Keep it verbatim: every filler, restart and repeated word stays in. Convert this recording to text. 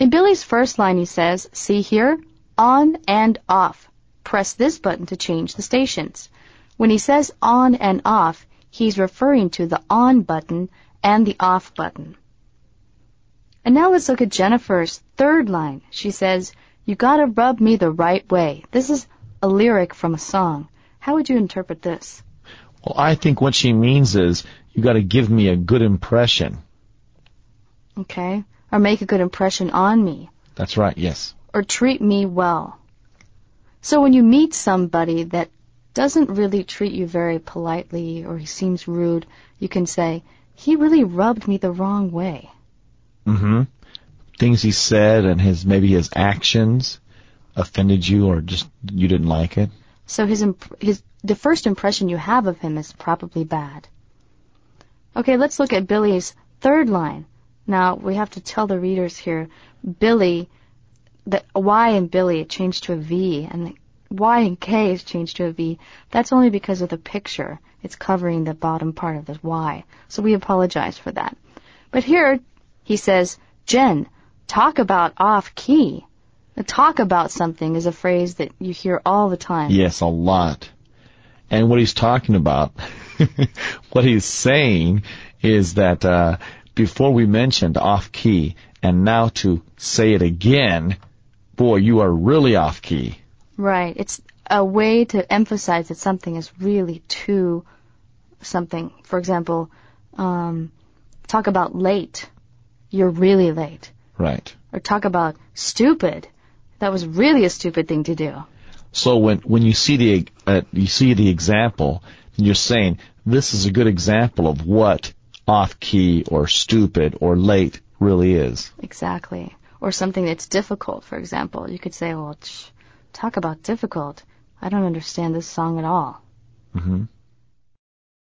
In Billy's first line, he says, see here, on and off. Press this button to change the stations. When he says on and off, he's referring to the on button and the off button. And now let's look at Jennifer's third line. She says, you gotta rub me the right way. This is a lyric from a song. How would you interpret this? Well, I think what she means is, you gotta give me a good impression. Okay. Or make a good impression on me. That's right, yes. Or treat me well. So when you meet somebody that doesn't really treat you very politely or he seems rude, you can say, he really rubbed me the wrong way. Mm-hmm. Things he said and his maybe his actions offended you or just you didn't like it. So his imp- his the first impression you have of him is probably bad. Okay, let's look at Billy's third line. Now, we have to tell the readers here, Billy, the Y in Billy it changed to a V, and the Y in K is changed to a V. That's only because of the picture. It's covering the bottom part of the Y. So we apologize for that. But here, he says, Jen, talk about off-key. The talk about something is a phrase that you hear all the time. Yes, a lot. And what he's talking about, what he's saying is that uh, before we mentioned off-key, and now to say it again, boy, you are really off-key. Right. It's a way to emphasize that something is really too something. For example, um, talk about late. You're really late. Right. Or talk about stupid. That was really a stupid thing to do. So when when you see the uh, you see the example, you're saying this is a good example of what off-key or stupid or late really is. Exactly. Or something that's difficult, for example. You could say, well, tch, talk about difficult. I don't understand this song at all. Mm-hmm.